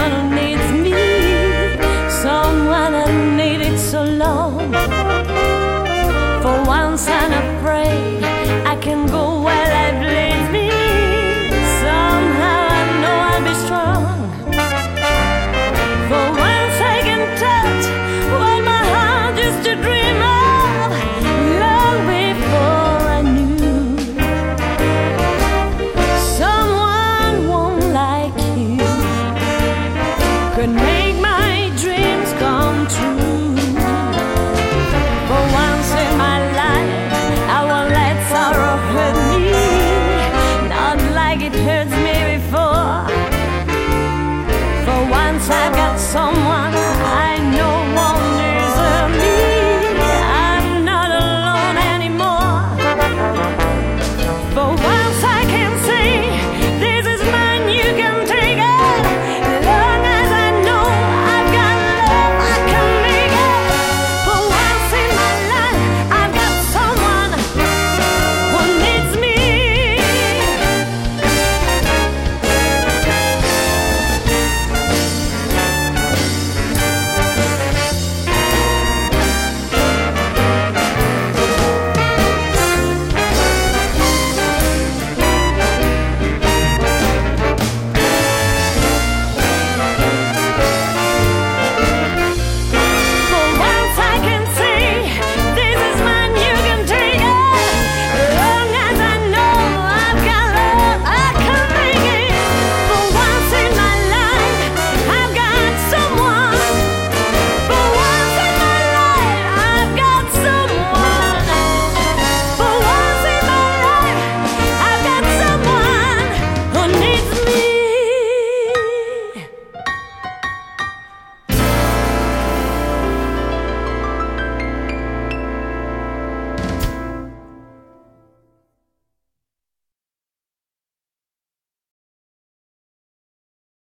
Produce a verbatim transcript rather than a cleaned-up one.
someone who needs me, someone I needed so long. For once I'm afraid I can go where life leads me. Somehow I know I'll be strong. For once I can touch what my heart used to dream of long before I knew someone warm like you could make my dreams come true. For once in my life I won't let sorrow hurt me, not like it hurts me before. For once I've got some